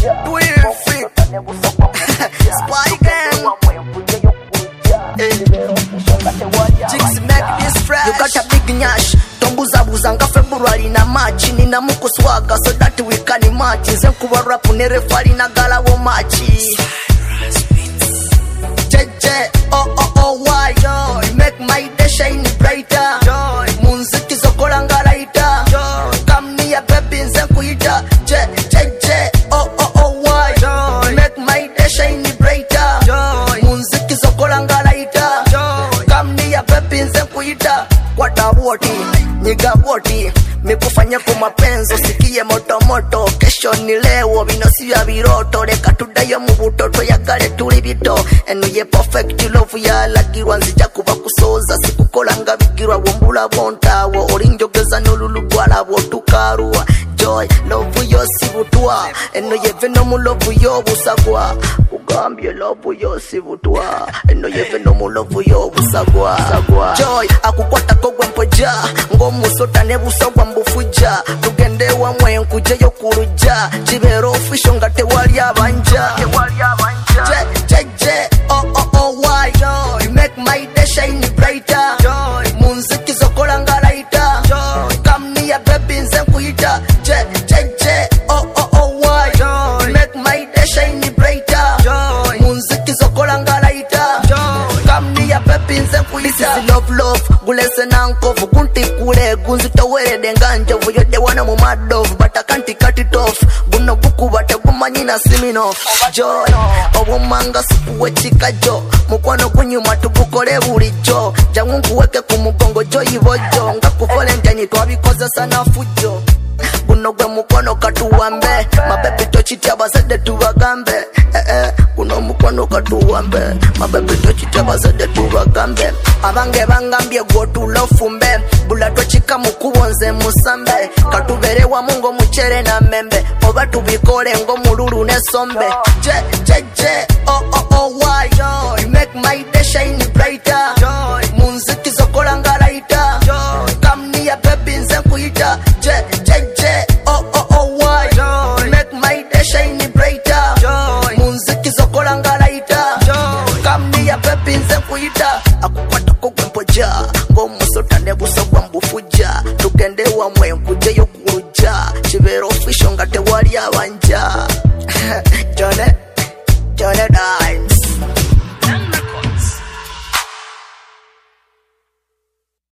Twin Spy Gang. Jigs make this fresh. You got a big nyash. Tombuza buzanga February na March. Nina muko swaga so that we can match. Zenkuwa rap nerefali na gala wo machi. JJ, oh, why? Joy, make my day shine brighter. Joy, munziki zokola ngalaita. Joy, come near baby nzenkuita. JJ, oh, why? Joy, make my day shine brighter. Joy, munziki zokola ngalaita. Joy, come near baby nzenkuita. Wata woti, niga woti. Mikufanya kwa mapenzo, sikie moto moto. Kesho ni leo, binosi ya viroto. Reka tudayo mubutoto ya gale tulibito. Enu ye perfect love ya lagi wanzija kuba kusoza. Sikukolanga bikirwa wombula bontawo. Orinjogeza nolulugwala wotukarua. Joy, love yo sibutwa. Enu ye venomu love yo busagwa. Ugambye love yo sibutwa. Enu ye venomu love yo busagwa. Joy, akukwata kogwe mpoja. Ngomu sota nebusagwa mbufuja. Tugende wa mwenku jeyo kuruja. Chibero ofisho ngate wali abanja. JJ, oh, why? Joy, make my day shine brighter. Joy, munziki zokola ngalaita. Joy, come near baby nzenkuita. JJ, oh, why? Joy, make my day shine brighter. Joy, munziki zokola ngalaita. Joy, come near baby nzenkuita. This is love, gulese nankovu. Gunti kule, gunzito were denganja. Vuyode wana mu madove, but I can't cut it off. Guno buku bate gumanyina siminoff. Joy, obumanga supuwe chikajo. Mukwano kunyuma tubukole bulijo. Jangu nkuweke kumugongo joyi bojo. Nga kuvolentani twabikoze sana fujo. Guno gwe mukwano katuwambe. Mabebi tochiti abazade tubagambe. Guno mukwano katuwambe. Mabebi tochiti abazade tubagambe. Abange bangambye gwotula fumbe. Bula tochika mukubonze musambe. Katuberewa mungo muchere na membe. Oba tubikole ngo mululu ne sombe. JJ, oh, why? Joy, make my day shine brighter. Joy, munziki zokola ngalaita. Joy, come near baby nzenkuita. JJ, oh, why? Joy, make my day shine brighter. Joy, munziki zokola ngalaita. Joy, come near baby nzenkuita. Akukwata kogwe mpoja. Ngomu sota nebusagwa mbufuja. Tugende wa mwenku jeyo